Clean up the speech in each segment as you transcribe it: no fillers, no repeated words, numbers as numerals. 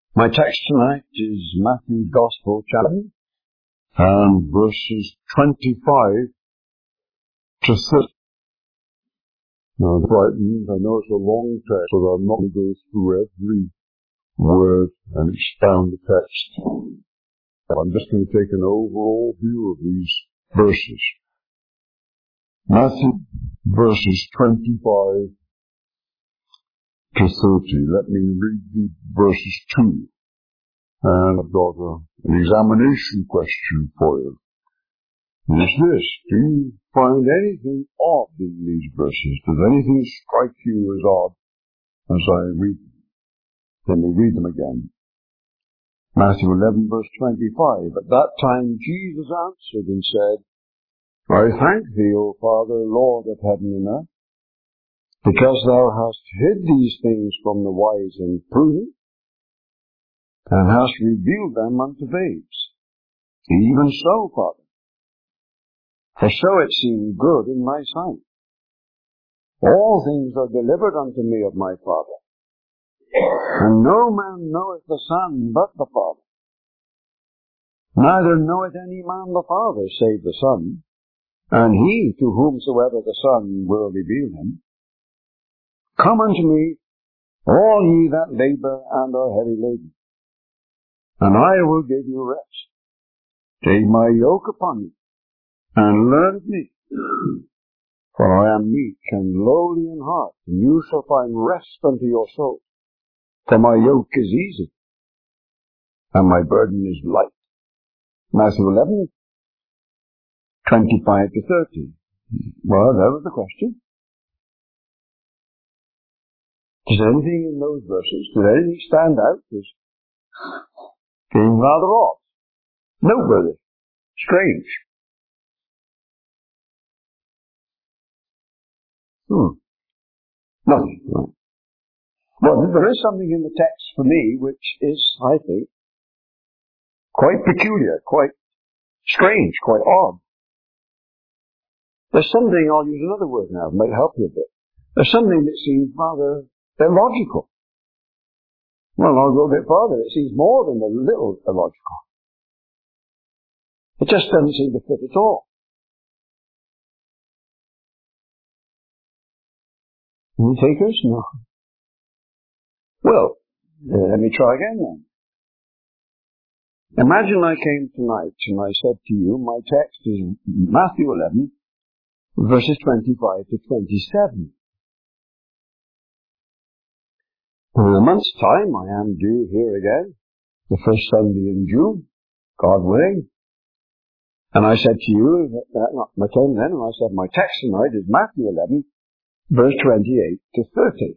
My text tonight is Matthew's Gospel, chapter 7, and verses 25 to 30. Now, frightened, I know it's a long text, so I'm not going to go through every word and expound the text. I'm just going to take an overall view of these verses. Matthew, verses 25 to 30. Let me read the verses 2. And I've got an examination question for you. And it's this: do you find anything odd in these verses? Does anything strike you as odd as I read them? Let me read them again. Matthew 11, verse 25. At that time Jesus answered and said, I thank thee, O Father, Lord of heaven and earth, because thou hast hid these things from the wise and prudent, and hast revealed them unto babes. Even so, Father, for so it seemed good in thy sight. All things are delivered unto me of my Father, and no man knoweth the Son but the Father. Neither knoweth any man the Father save the Son, and he to whomsoever the Son will reveal him. Come unto me, all ye that labour and are heavy laden, and I will give you rest. Take my yoke upon you, and learn of me, for I am meek and lowly in heart, and you shall find rest unto your souls. For my yoke is easy, and my burden is light. Matthew 11, 25 to 30. Well, there was the question. Does anything in those verses, did anything stand out as being rather odd, noteworthy, strange? Nothing. Right. Well, there is something in the text for me which is, I think, quite peculiar, quite strange, quite odd. There's something, I'll use another word now, it might help you a bit. There's something that seems rather illogical. Well, I'll go a bit further. It seems more than a little illogical. It just doesn't seem to fit at all. Any takers? No. Well, let me try again then. Imagine I came tonight and I said to you, my text is Matthew 11, verses 25 to 27. In a month's time, I am due here again, the first Sunday in June, God willing. And I said to you, I came then and I said my text tonight is Matthew 11, verse 28 to 30.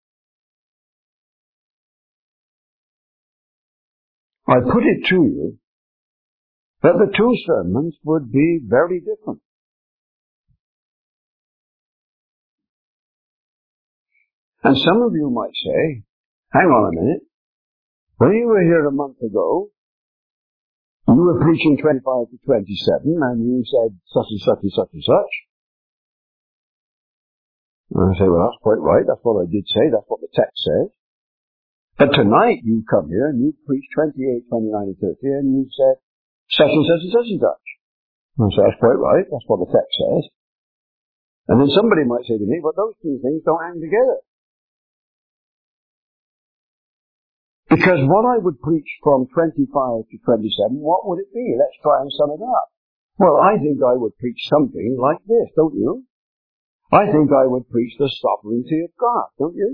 I put it to you that the two sermons would be very different. And some of you might say, hang on a minute, when you were here a month ago, you were preaching 25 to 27, and you said such and such and such and such. And I say, well, that's quite right, that's what I did say, that's what the text says. But tonight you come here and you preach 28, 29 and 30, and you said such and such and such and such. And I say, that's quite right, that's what the text says. And then somebody might say to me, but those two things don't hang together. Because what I would preach from 25 to 27, what would it be? Let's try and sum it up. Well, I think I would preach something like this, don't you? I think I would preach the sovereignty of God, don't you?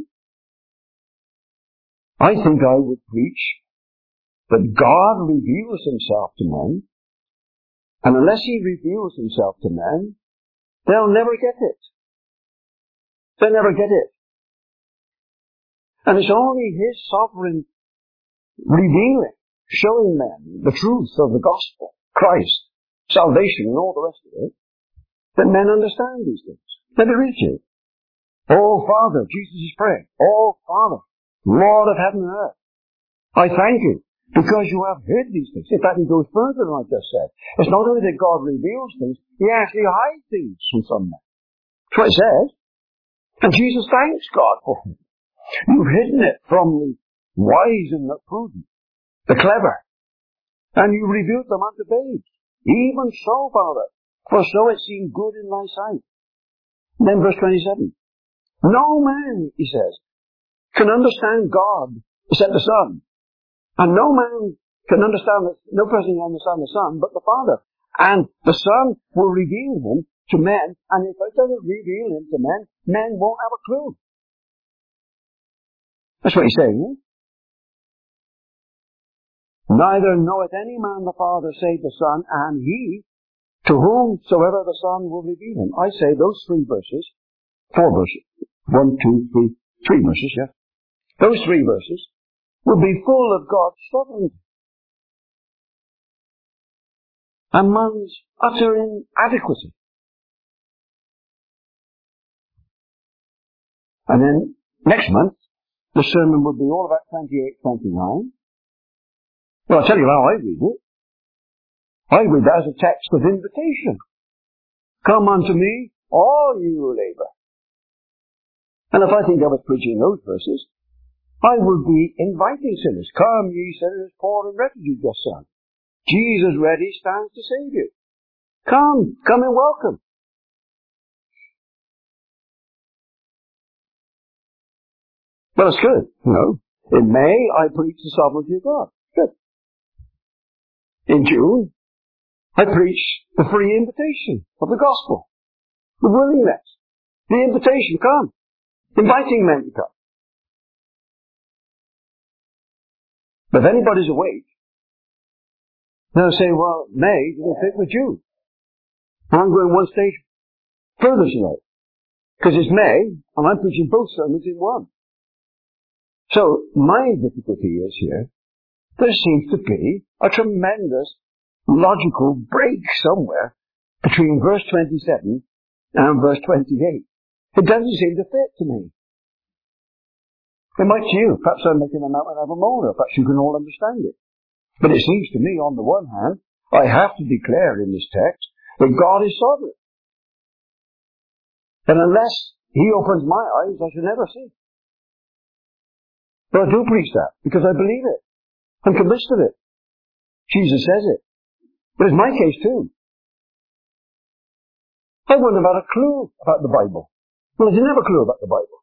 I think I would preach that God reveals himself to men, and unless he reveals himself to men, they'll never get it. They'll never get it. And it's only his sovereign revealing, showing men the truth of the gospel, Christ, salvation and all the rest of it, that men understand these things. Let me read you. Oh Father, Jesus is praying. Oh Father, Lord of heaven and earth, I thank you because you have hid these things. In fact, he goes further than I just said. It's not only that God reveals things, he actually hides things from some men. That's what it says. And Jesus thanks God for it. You've hidden it from wise and the prudent, the clever, and you rebuked them unto babes. Even so, Father, for so it seemed good in thy sight. And then verse 27. No man, he says, can understand God except the Son. And no man can understand, no person can understand the Son but the Father. And the Son will reveal him to men, and if it doesn't reveal him to men, men won't have a clue. That's what he's saying. Neither knoweth any man the Father save the Son, and he to whomsoever the Son will reveal him. I say those 3 verses, 4 verses, 1, 2, 3 verses, yeah. Those 3 verses will be full of God's sovereignty and man's utter inadequacy. And then next month, the sermon will be all about 28, 29. Well, I'll tell you how I read it. I read that as a text of invitation. Come unto me, all you who labour. And if I think I was preaching those verses, I would be inviting sinners. Come, ye sinners, poor and wretched, you just sang. Jesus ready stands to save you. Come and welcome. Well, it's good, you know. In May, I preach the sovereignty of God. Good. In June, I preach the free invitation of the gospel. The willingness. The invitation, come. Inviting men to come. But if anybody's awake, they'll say, well, May didn't fit with June. And I'm going one stage further tonight. Because it's May, and I'm preaching both sermons in one. So, my difficulty is here, there seems to be a tremendous logical break somewhere between verse 27 and verse 28. It doesn't seem to fit to me. It might to you. Perhaps I'm making a mountain out of a molehill. Perhaps you can all understand it. But it seems to me, on the one hand, I have to declare in this text that God is sovereign. And unless He opens my eyes, I shall never see. But I do preach that, because I believe it. I'm convinced of it. Jesus says it. But it's my case too. I wouldn't have had a clue about the Bible. Well, I didn't have a clue about the Bible.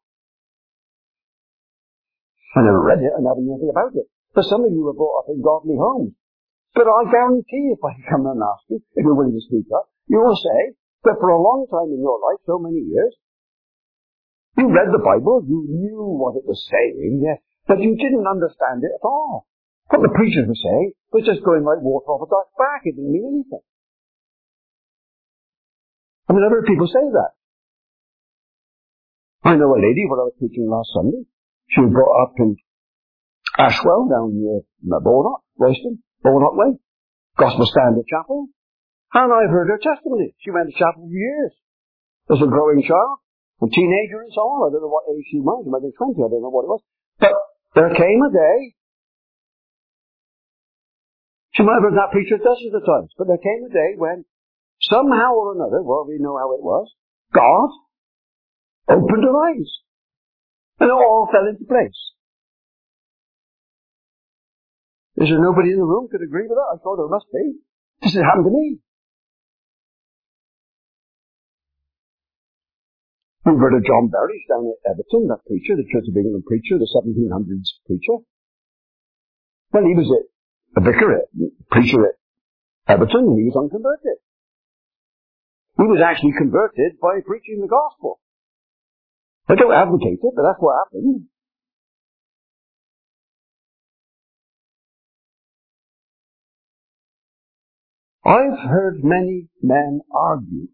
I never read it, I never knew anything about it. But some of you were brought up in godly homes. But I guarantee if I come and ask you, if you're willing to speak up, you will say that for a long time in your life, so many years, you read the Bible, you knew what it was saying, yes, but you didn't understand it at all. What the preachers were saying was just going like water off a duck's back. It didn't mean anything. I mean, I've heard people say that. I know a lady, when I was preaching last Sunday, she was brought up in Ashwell, down near Bournemouth, Royston, Bournemouth Way, Gospel Standard Chapel, and I've heard her testimony. She went to chapel for years as a growing child, a teenager and so on. I don't know what age she was. She might be 20, I don't know what it was. But there came a day, she might have heard that preacher dozens of times, but there came a day when somehow or another, well, we know how it was, God opened her eyes. And it all fell into place. Is there nobody in the room could agree with that? I thought there must be. This has happened to me. We've heard of John Barry down at Everton, that preacher, the Church of England preacher, the 1700s preacher. Well, he was a vicar, preacher at Everton, and he was unconverted. He was actually converted by preaching the gospel. I don't advocate it, but that's what happened. I've heard many men argue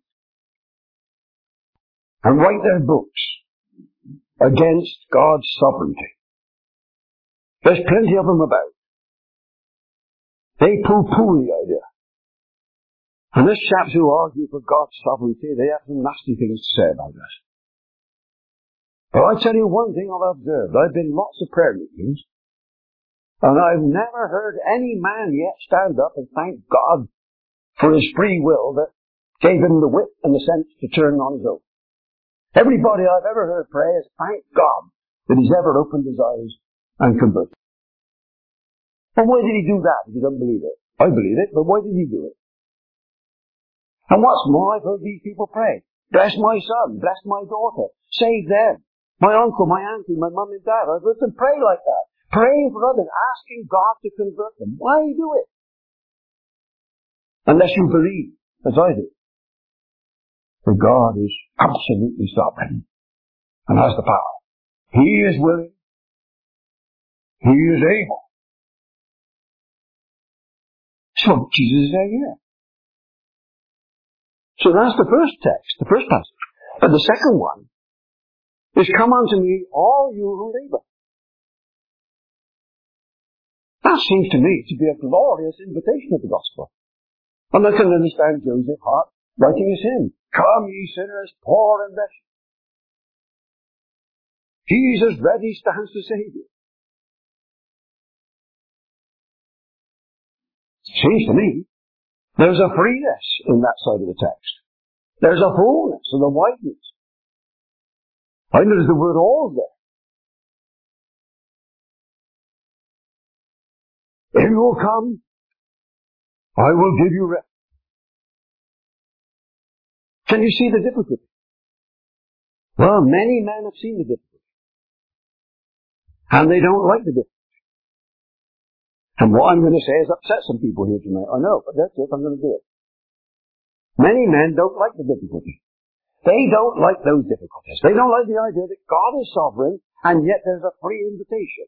and write their books against God's sovereignty. There's plenty of them about. They poo-poo the idea. And there's chaps who argue for God's sovereignty, they have some nasty things to say about us. But I tell you one thing I've observed. I've been in lots of prayer meetings, and I've never heard any man yet stand up and thank God for his free will that gave him the wit and the sense to turn on his own. Everybody I've ever heard pray has thanked God that he's ever opened his eyes and converted. Well, why did he do that if you don't believe it? I believe it, but why did he do it? And what's more, I've heard these people pray. Bless my son, bless my daughter, save them. My uncle, my auntie, my mum and dad. I've heard them pray like that. Praying for others, asking God to convert them. Why do it? Unless you believe, as I do, that God is absolutely sovereign and has the power. He is willing. He is able. So Jesus is saying here. So that's the first text, the first passage. But the second one is, come unto me, all you who labor. That seems to me to be a glorious invitation of the gospel. And I can understand Joseph Hart writing his hymn, come ye sinners, poor and wretched. Jesus ready stands to save you. Seems to me there's a freeness in that side of the text. There's a fullness and a wideness. I notice the word all there. If you will come, I will give you rest. Can you see the difficulty? Well, many men have seen the difficulty. And they don't like the difficulty. And what I'm going to say has upset some people here tonight. I know, but that's it. I'm going to do it. Many men don't like the difficulty. They don't like those difficulties. They don't like the idea that God is sovereign, and yet there's a free invitation.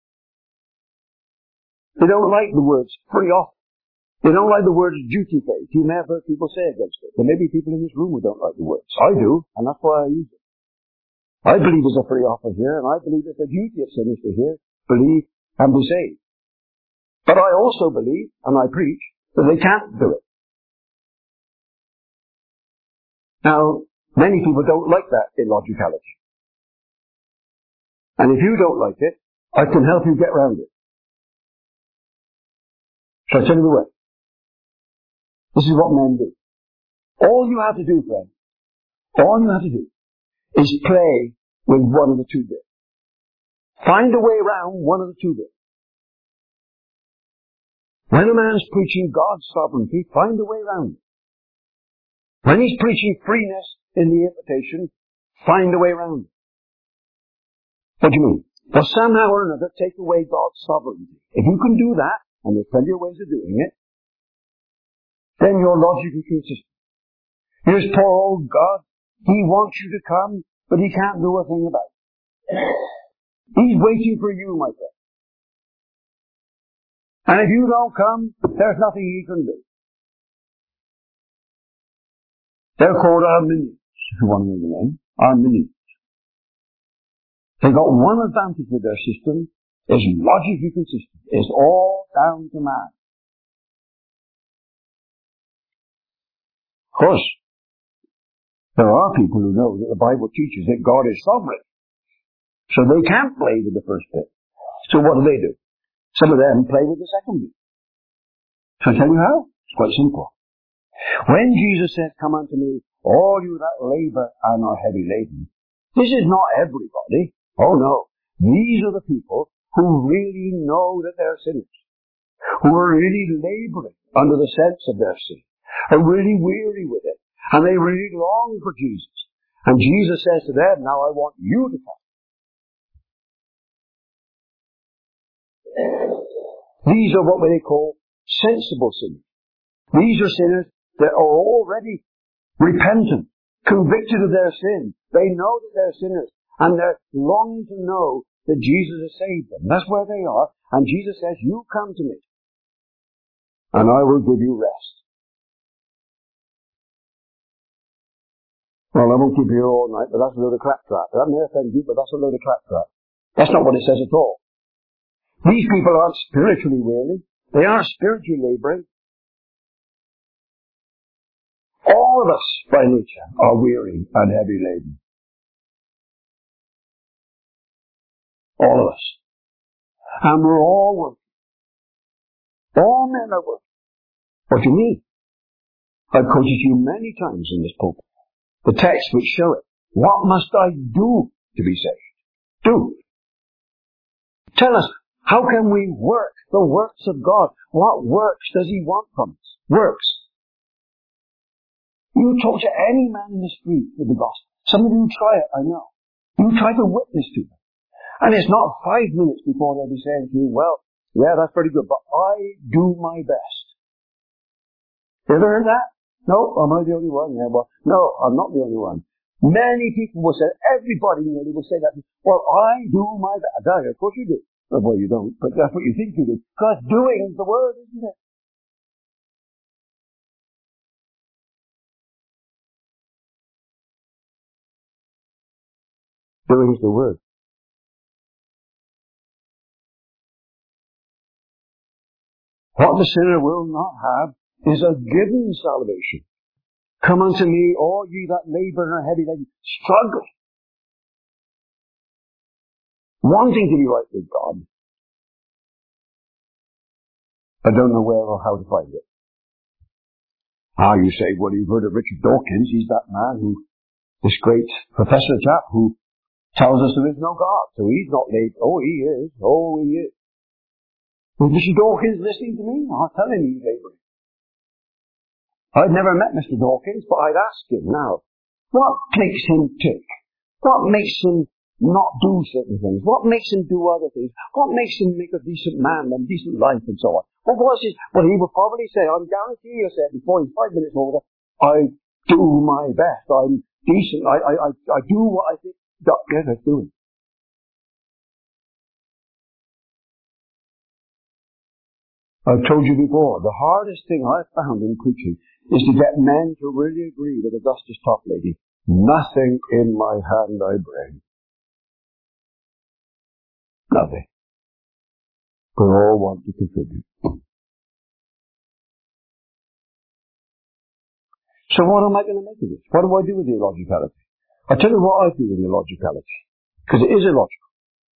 They don't like the words free offer. They don't like the words duty paid. You may have heard people say against it. There may be people in this room who don't like the words. I do, and that's why I use it. I believe there's a free offer here, and I believe it's a duty of sinners to hear, believe, and be saved. But I also believe, and I preach, that they can't do it. Now, many people don't like that illogicality. And if you don't like it, I can help you get around it. Shall I tell you the way? This is what men do. All you have to do, friend, all you have to do is play with one of the two bits. Find a way around one of the two bits. When a man's preaching God's sovereignty, find a way around it. When he's preaching freeness in the invitation, find a way around it. What do you mean? Well, somehow or another, take away God's sovereignty. If you can do that, and there's plenty of ways of doing it, then you're logically consistent. Here's poor old God. He wants you to come, but he can't do a thing about it. He's waiting for you, my friend. And if you don't come, there's nothing he can do. They're called Arminians, if you want to know the name. Arminians. They've got one advantage with their system, is logically consistent. It's all down to man. Of course, there are people who know that the Bible teaches that God is sovereign. So they can't play with the first bit. So what do? Some of them play with the second bit. Shall I tell you how? It's quite simple. When Jesus said, come unto me, all you that labor and are heavy laden, this is not everybody. Oh no. These are the people who really know that they're sinners. Who are really laboring under the sense of their sin. Are really weary with it. And they really long for Jesus. And Jesus says to them, now I want you to come. These are what they call sensible sinners. These are sinners that are already repentant, convicted of their sin. They know that they're sinners, and they're longing to know that Jesus has saved them. That's where they are. And Jesus says, you come to me, and I will give you rest. Well, I won't keep you here all night, but that's a load of claptrap. That may offend you, but that's a load of claptrap. That's not what it says at all. These people aren't spiritually weary. They aren't spiritually laboring. All of us, by nature, are weary and heavy laden. All of us. And we're all working. All men are working. What do you mean? I've quoted you many times in this pulpit the text which show it. What must I do to be saved? Do. Tell us, How can we work the works of God? What works does He want from us? Works. You talk to any man in the street with the gospel. Some of you try it, I know. You try to witness to them. And it's not 5 minutes before they'll be saying to you, well, yeah, that's pretty good, but I do my best. You ever heard that? No, am I the only one? Yeah, well, no, I'm not the only one. Many people will say, everybody nearly will say that. Well, I do my best. Of course you do. Well, you don't, but that's what you think you do. Because doing is the word, isn't it? Doing is the word. What the sinner will not have is a given salvation. Come unto me, all ye that labor and are heavy laden, struggling, wanting to be right with God, but don't know where or how to find it. You say, well, you've heard of Richard Dawkins. He's that man this great professor chap who tells us there is no God. So he's not laboring. Oh, he is. Oh, he is. Is Mr. Dawkins listening to me? I'll tell him he's laboring. I've never met Mr. Dawkins, but I'd ask him now, what makes him tick? What makes him not do certain things? What makes him do other things? What makes him make a decent man and decent life and so on? What was his? Well, he would probably say, I'm guaranteeing you, said before he's 5 minutes older, I do my best. I'm decent. I do what I think God is doing. I've told you before, the hardest thing I've found in preaching is to get men to really agree with Augustus Toplady. Nothing in my hand I bring. Nothing. We all want to contribute. So what am I going to make of this? What do I do with the illogicality? I'll tell you what I do with the illogicality. Because it is illogical.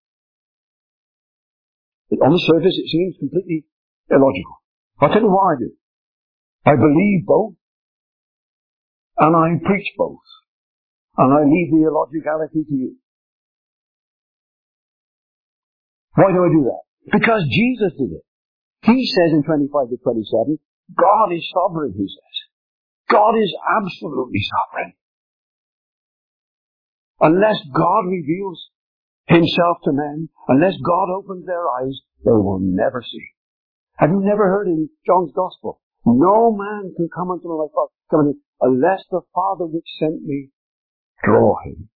On the surface it seems completely illogical. I'll tell you what I do. I believe both, and I preach both, and I leave the illogicality to you. Why do I do that? Because Jesus did it. He says in 25 to 27, God is sovereign, he says. God is absolutely sovereign. Unless God reveals himself to men, unless God opens their eyes, they will never see. Have you never heard in John's Gospel? No man can come unto my Father unless the Father which sent me draw him.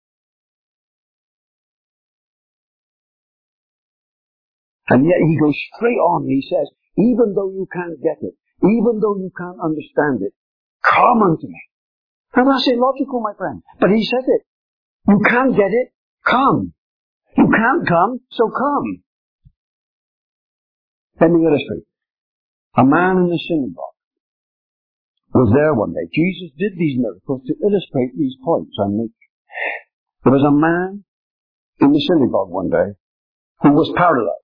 And yet he goes straight on and he says, even though you can't get it, even though you can't understand it, come unto me. Now that's illogical, my friend. But he said it. You can't get it, come. You can't come, so come. Let me illustrate. A man in the synagogue was there one day. Jesus did these miracles to illustrate these points I'm making. There was a man in the synagogue one day who was paralyzed.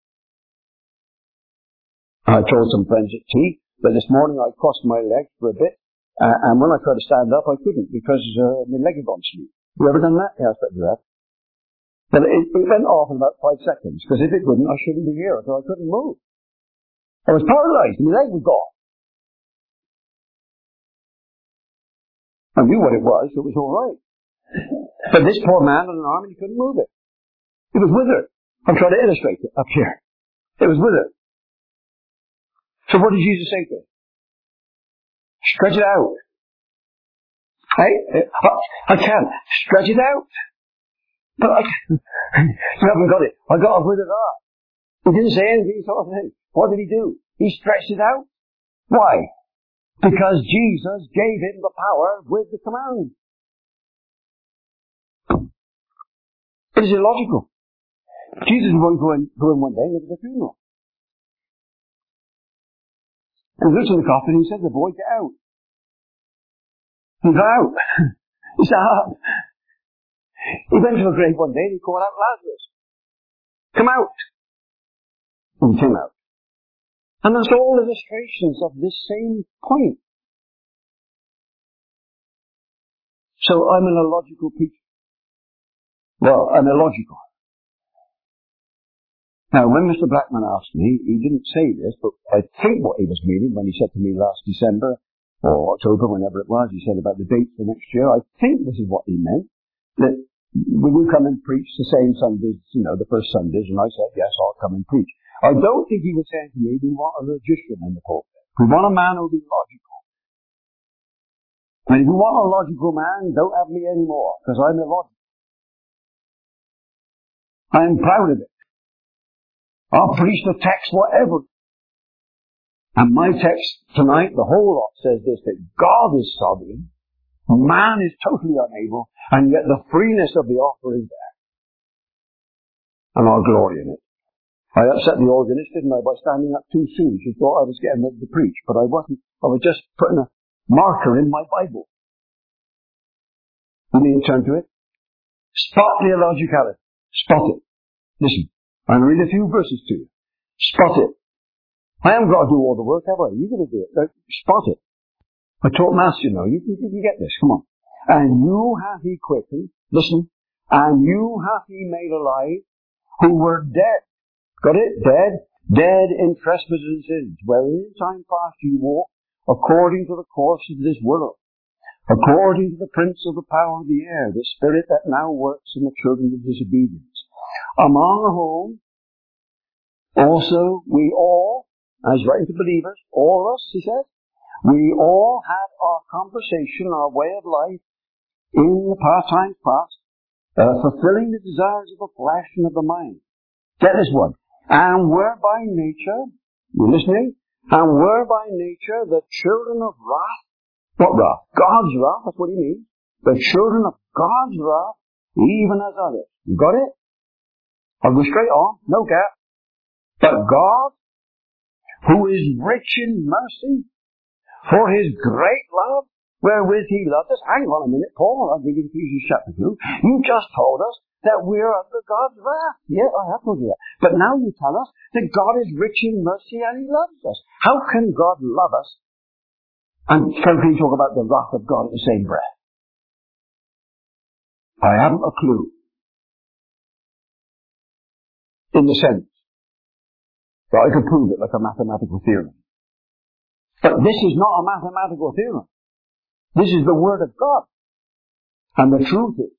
I told some friends at tea that this morning I crossed my legs for a bit, and when I tried to stand up I couldn't because my leg had gone asleep. You ever done that? Yeah, I expect you have. But it went off in about 5 seconds, because if it wouldn't, I shouldn't be here, so I couldn't move. I was paralyzed, and my leg was gone. I knew what it was, so it was all right. But this poor man had an arm and he couldn't move it. It was withered. I'm trying to illustrate it up here. It was withered. So what did Jesus say to him? Stretch it out. Hey, I can't. Stretch it out. But you haven't got it. I got a withered arm. He didn't say anything sort of thing. What did he do? He stretched it out. Why? Because Jesus gave him the power with the command. It is illogical. Jesus was going one day and there was a funeral. And he looked in the coffin and he said to the boy, get out. He got out. He sat up. He went to a grave one day and he called out Lazarus. Come out. And he came out. And that's all illustrations of this same point. So I'm an illogical preacher. Well, I'm illogical. Now, when Mr. Blackman asked me, he didn't say this, but I think what he was meaning when he said to me last December, or October, whenever it was, he said about the dates for next year, I think this is what he meant, that will you come and preach the same Sundays, the first Sundays? And I said, yes, I'll come and preach. I don't think he was saying to me, we want a logician in the pulpit. We want a man who'll be logical. And if you want a logical man, don't have me anymore, because I'm illogical. I'm proud of it. I'll preach the text whatever. And my text tonight, the whole lot says this, that God is sovereign, man is totally unable, and yet the freeness of the offer is there. And I'll glory in it. I upset the organist, didn't I, by standing up too soon. She thought I was getting ready to preach, but I wasn't. I was just putting a marker in my Bible. You need to turn to it. Spot the illogicality. Spot it. Listen. I'm going to read a few verses to you. Spot it. I haven't got to do all the work, have I? You're going to do it. Spot it. I taught maths, You get this. Come on. And you hath he quickened. Listen. And you hath he made alive who were dead. Got it? Dead. Dead in trespasses and sins, wherein in time past you walked according to the course of this world, according to the prince of the power of the air, the spirit that now works in the children of disobedience, among whom also we all, as writing to believers, all of us, he says, we all had our conversation, our way of life in the times past, fulfilling the desires of the flesh and of the mind. Get this one. And were by nature, you listening? And were by nature the children of wrath. What wrath? God's wrath, that's what he means. The children of God's wrath, even as others. You got it? I'll go straight on, no gap. But God, who is rich in mercy, for his great love, wherewith he loved us. Hang on a minute, Paul, I'm reading Ephesians chapter 2. You just told us that we're under God's wrath. Yeah, I have told you that. But now you tell us that God is rich in mercy and he loves us. How can God love us and can he talk about the wrath of God at the same breath? I haven't a clue. In the sense that I could prove it like a mathematical theorem. But this is not a mathematical theorem. This is the Word of God. And the truth is,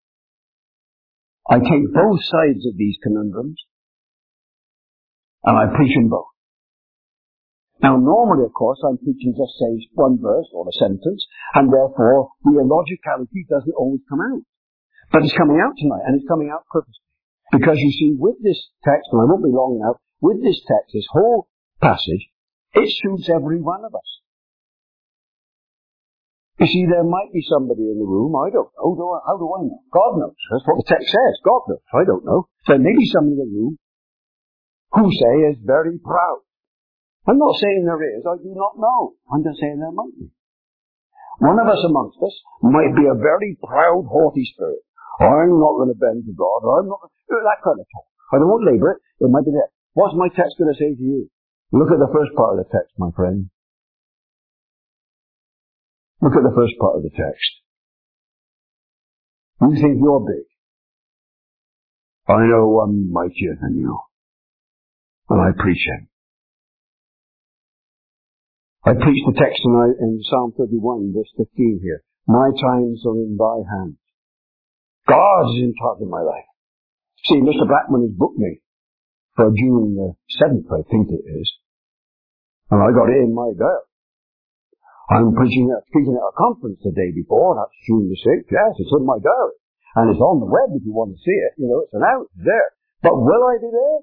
I take both sides of these conundrums and I preach them both. Now normally, of course, I'm preaching just say one verse or a sentence, and therefore the illogicality doesn't always come out. But it's coming out tonight, and it's coming out purposely. Because you see, with this text, and I won't be long now, with this text, this whole passage, it suits every one of us. You see, there might be somebody in the room, I don't know, how do I know? God knows. That's what the text says, God knows, I don't know. There may be somebody in the room who say is very proud. I'm not saying there is, I do not know. I'm just saying there might be. One of us amongst us might be a very proud, haughty spirit. I'm not going to bend to God, I'm not going to, that kind of talk. I don't want to labour it, it might be there. What's my text going to say to you? Look at the first part of the text, my friend. Look at the first part of the text. You think you're big. I know I'm mightier than you. And I preach him. I preach the text tonight in Psalm 31, verse 15 here. My times are in thy hands. God is in charge of my life. See, Mr. Blackman has booked me for June the 7th, I think it is. And I got it in my diary. I'm speaking at a conference the day before, that's June the 6th. Yes, it's in my diary. And it's on the web if you want to see it. It's announced there. But will I be there?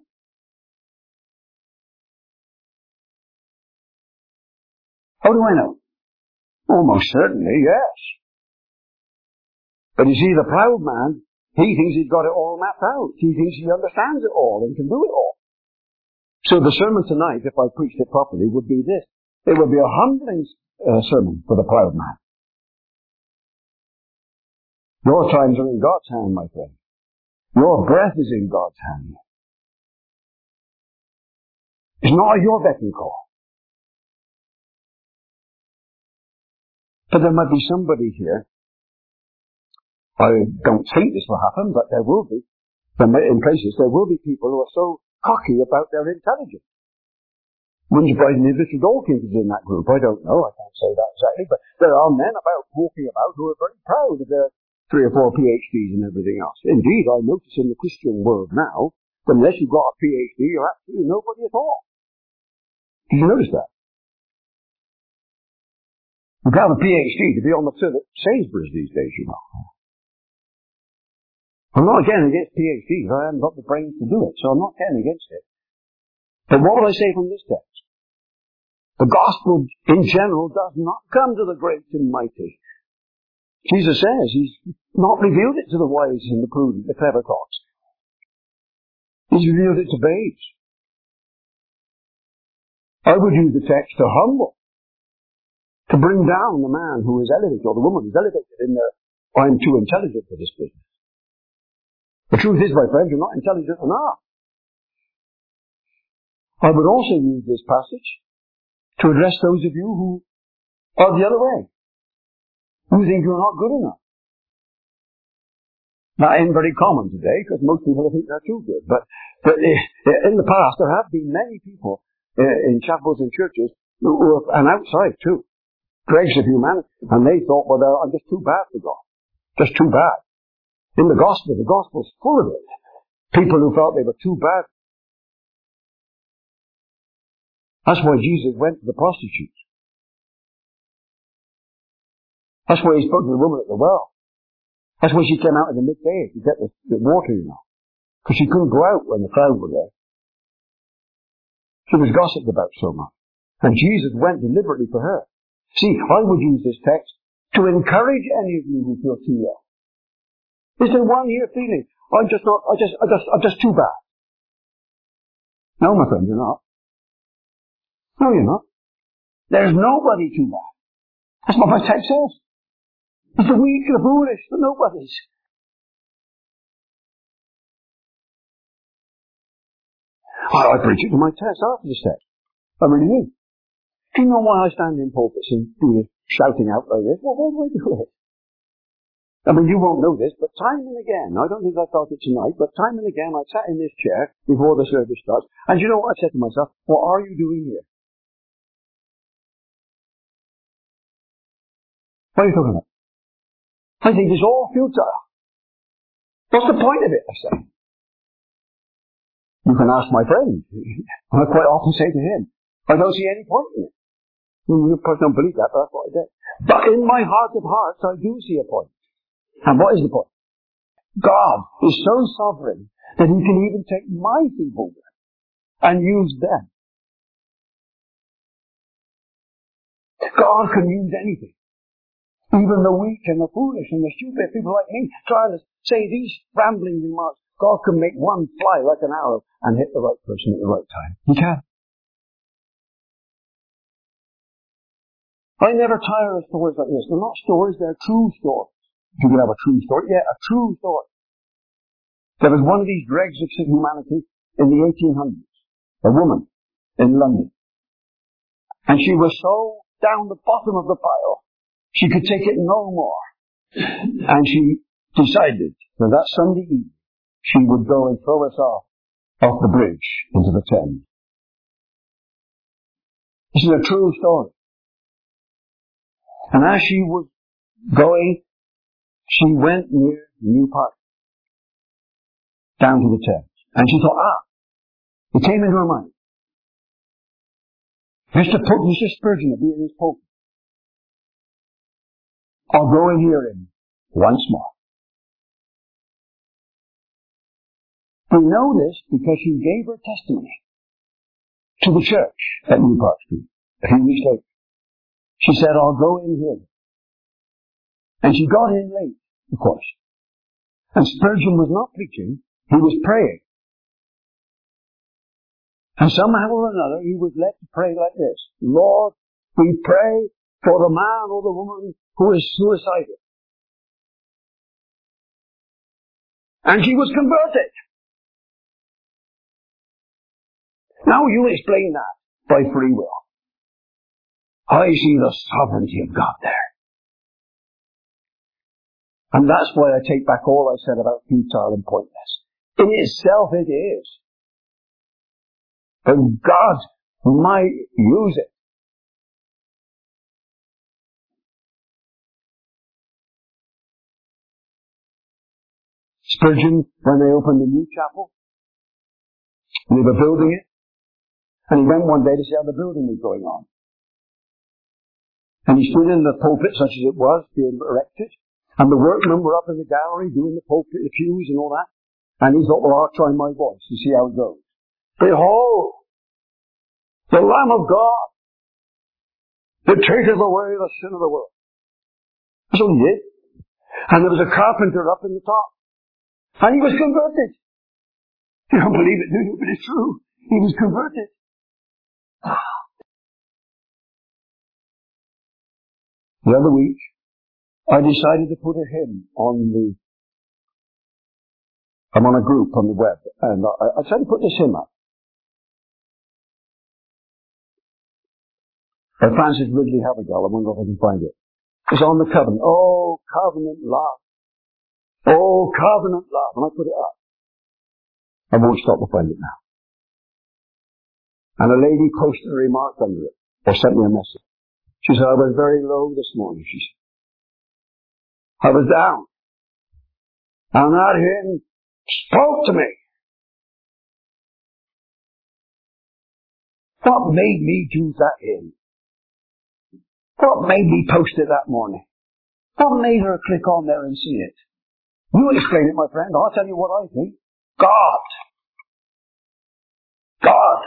How do I know? Almost certainly, yes. But you see, the proud man, he thinks he's got it all mapped out. He thinks he understands it all and can do it all. So the sermon tonight, if I preached it properly, would be this. It would be a humbling sermon for the proud man. Your times are in God's hand, my friend. Your breath is in God's hand. It's not at your beck and call. But there might be somebody here. I don't think this will happen, but there will be. In places, there will be people who are so cocky about their intelligence. Wouldn't surprise me if Richard Dawkins is in that group. I don't know. I can't say that exactly. But there are men walking about who are very proud of their 3 or 4 PhDs and everything else. Indeed, I notice in the Christian world now, that unless you've got a PhD, you're absolutely nobody at all. Did you notice that? You can have a PhD to be on the till at Sainsbury's these days, you know. I'm not again against PhDs. I haven't got the brains to do it, so I'm not getting against it. But what will I say from this text? The gospel in general does not come to the great and mighty. Jesus says he's not revealed it to the wise and the prudent, the clever cocks. He's revealed it to babes. I would use the text to humble, to bring down the man who is elevated, or the woman who is elevated in their, I'm too intelligent for this business. The truth is, my friends, you're not intelligent enough. I would also use this passage to address those of you who are the other way, who think you're not good enough. That ain't very common today, because most people think they're too good. But in the past, there have been many people in chapels and churches and outside too, dregs of humanity, and they thought, well, I'm just too bad for God. Just too bad. In the gospel's full of it. People who felt they were too bad. That's why Jesus went to the prostitutes. That's why he spoke to the woman at the well. That's why she came out in the midday to get the water, you know. Because she couldn't go out when the crowd were there. She was gossiped about so much. And Jesus went deliberately for her. See, I would use this text to encourage any of you who feel too ill. Is there one here feeling, I'm just too bad? No, my friend, you're not. No, you're not. There's nobody too bad. That's what my text says. It's the weak, the foolish, the nobodies. I preach it to my text after this text. I really do. Do you know why I stand in pulpits and do this, shouting out like this? Well, why do I do it? I mean, you won't know this, but time and again, I don't think I felt it tonight, but time and again I sat in this chair before the service starts, and you know what I said to myself? What are you doing here? What are you talking about? I think it's all futile. What's the point of it, I say? You can ask my friend. I quite often say to him, I don't see any point in it. You of course don't believe that, but that's what I did. But in my heart of hearts, I do see a point. And what is the point? God is so sovereign that he can even take my people and use them. God can use anything. Even the weak and the foolish and the stupid people like me trying to say these rambling remarks. God can make one fly like an arrow and hit the right person at the right time. He can. I never tire of stories like this. They're not stories, they're true stories. You can have a true story. Yeah, a true story. There was one of these dregs of humanity in the 1800s. A woman in London. And she was so down the bottom of the pile, she could take it no more. And she decided that Sunday evening, she would go and throw herself off the bridge into the Thames. This is a true story. And as she was going, she went near New Park, down to the Thames. And she thought, it came into her mind. Mr. Spurgeon will be in his pulpit. I'll go and hear him once more. We know this because she gave her testimony to the church at New Park Street a few weeks later. She said, I'll go and hear him. And she got in late, of course. And Spurgeon was not preaching, he was praying. And somehow or another, he was led to pray like this. Lord, we pray for the man or the woman who is suicidal. And she was converted. Now you explain that by free will. I see the sovereignty of God there. And that's why I take back all I said about futile and pointless. In itself it is. But God might use it. Spurgeon, when they opened the new chapel, and they were building it, and he went one day to see how the building was going on. And he stood in the pulpit, such as it was, being erected, and the workmen were up in the gallery doing the pulpit, the pews and all that. And he thought, well, I'll try my voice and see how it goes. Behold, the Lamb of God, that taketh away the sin of the world. That's what he did. And there was a carpenter up in the top. And he was converted. You don't believe it, do you? But it's true. He was converted. The other week, I decided to put a hymn I'm on a group on the web, and I tried to put this hymn up. By Francis Ridley Havergal. I wonder if I can find it. It's on the covenant. Oh, covenant love. Oh, covenant love. And I put it up. I won't stop to find it now. And a lady posted a remark under it, or sent me a message. She said, I was very low this morning, she said. I was down. And that hymn spoke to me. What made me do that hymn? What made me post it that morning? What made her click on there and see it? You explain it, my friend. I'll tell you what I think. God. God.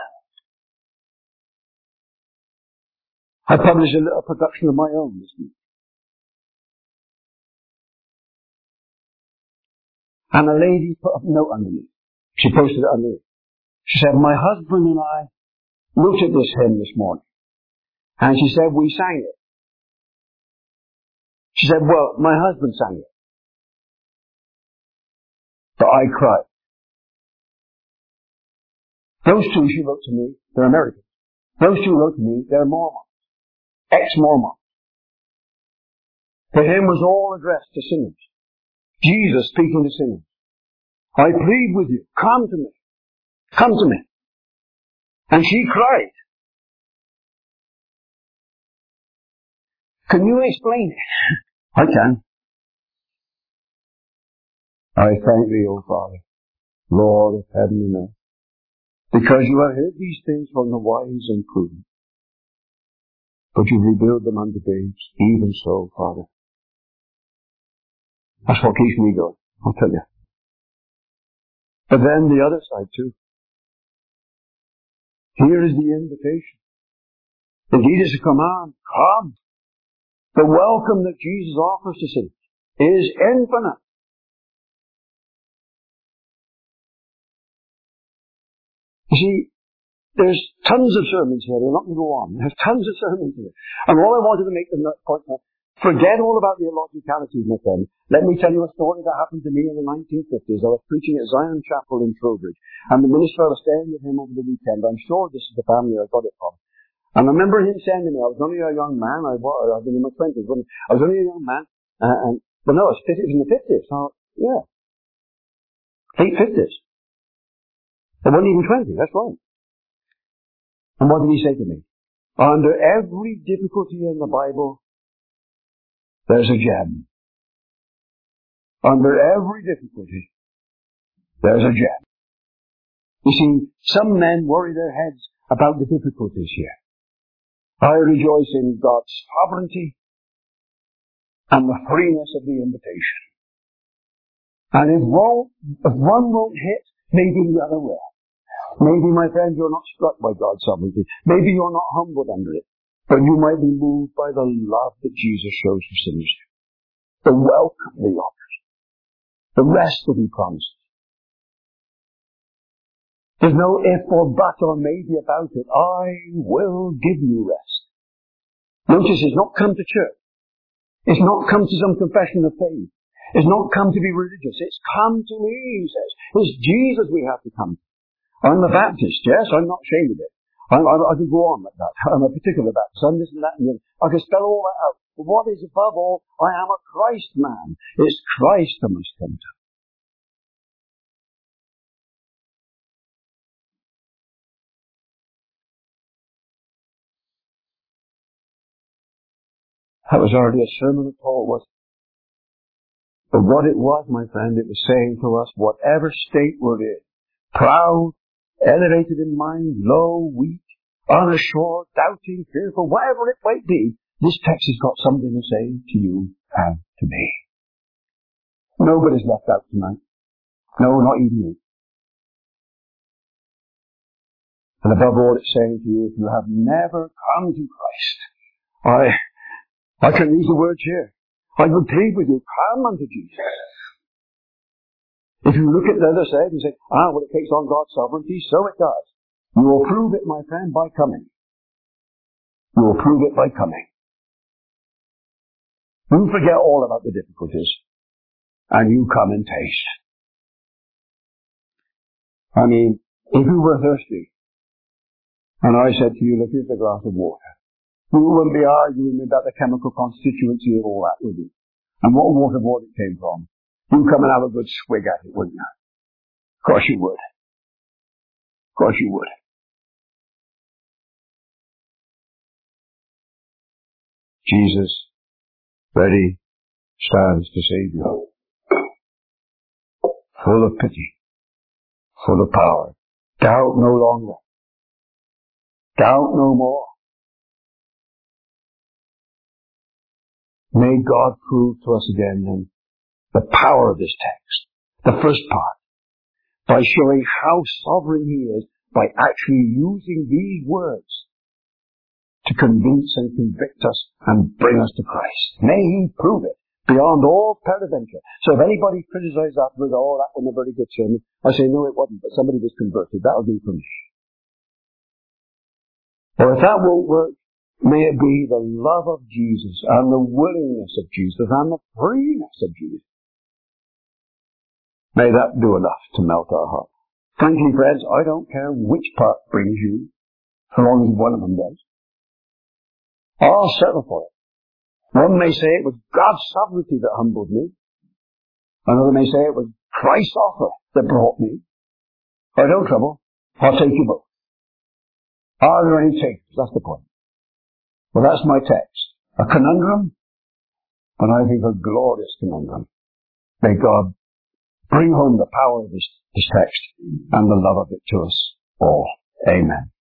I published a little production of my own this week. And a lady put a note underneath. She posted it underneath. She said, my husband and I looked at this hymn this morning. And she said, we sang it. She said, well, my husband sang it. But I cried. Those two, she wrote to me, they're Americans. Those two wrote to me, they're Mormons. Ex-Mormons. The hymn was all addressed to sinners. Jesus speaking to sinners. I plead with you, come to me. Come to me. And she cried. Can you explain it? I can. I thank thee, O Father, Lord of heaven and earth, because you have hid these things from the wise and prudent, but you revealed them unto babes. Even so, Father. That's what keeps me going, I'll tell you. But then the other side too. Here is the invitation. Indeed, it's a command. Come. The welcome that Jesus offers to sinners is infinite. You see, there's tons of sermons here. We're not going to go on. There's tons of sermons here. And all I wanted to make the point now, forget all about the illogicality, my friend. Let me tell you a story that happened to me in the 1950s. I was preaching at Zion Chapel in Trowbridge, and the minister, I was staying with him over the weekend. I'm sure this is the family I got it from. And I remember him saying to me, I was only a young man, I've been in my 20s, I was only a young man, but no, it was in the 50s, so, yeah. Late 50s. I wasn't even 20, that's right. And what did he say to me? Under every difficulty in the Bible, there's a gem. Under every difficulty, there's a gem. You see, some men worry their heads about the difficulties here. I rejoice in God's sovereignty and the freeness of the invitation. And if one won't hit, maybe the other will. Maybe, my friend, you're not struck by God's sovereignty. Maybe you're not humbled under it. But you might be moved by the love that Jesus shows for sinners. The welcome that he offers. The rest that he promises. There's no if or but or maybe about it. I will give you rest. Notice it's not come to church. It's not come to some confession of faith. It's not come to be religious. It's come to me, he says. It's Jesus we have to come to. I'm a Baptist, yes, I'm not ashamed of it. I could go on like that. I'm a particular Baptist. I'm this and that and the other. I could spell all that out. But what is above all, I am a Christ man. It's Christ I must come to. That was hardly a sermon at all, was it? But what it was, my friend, it was saying to us, whatever state we're in, proud, elevated in mind, low, weak, unassured, doubting, fearful, whatever it might be, this text has got something to say to you and to me. Nobody's left out tonight. No, not even you. And above all, it's saying to you, if you have never come to Christ, I can use the words here. I would plead with you, come unto Jesus. If you look at the other side and say, well, it takes on God's sovereignty, so it does. You will prove it, my friend, by coming. You will prove it by coming. You forget all about the difficulties, and you come and taste. I mean, if you were thirsty, and I said to you, look, here's a glass of water, you wouldn't be arguing about the chemical constituency of all that, would you? And what water it came from. You'd come and have a good swig at it, wouldn't you? Of course you would. Of course you would. Jesus, ready, stands to save you. Full of pity. Full of power. Doubt no longer. Doubt no more. May God prove to us again then the power of this text. The first part. By showing how sovereign He is by actually using these words to convince and convict us and bring us to Christ. May He prove it beyond all peradventure. So if anybody criticizes afterwards, that wasn't a very good sermon, I say, no, it wasn't, but somebody was converted. That'll do for me. Or if that won't work, may it be the love of Jesus and the willingness of Jesus and the freeness of Jesus. May that do enough to melt our heart. Frankly, friends, I don't care which part brings you, so long as one of them does. I'll settle for it. One may say it was God's sovereignty that humbled me. Another may say it was Christ's offer that brought me. I don't trouble. I'll take you both. Are there any takers? That's the point. Well, that's my text. A conundrum, but I think a glorious conundrum. May God bring home the power of this text and the love of it to us all. Amen.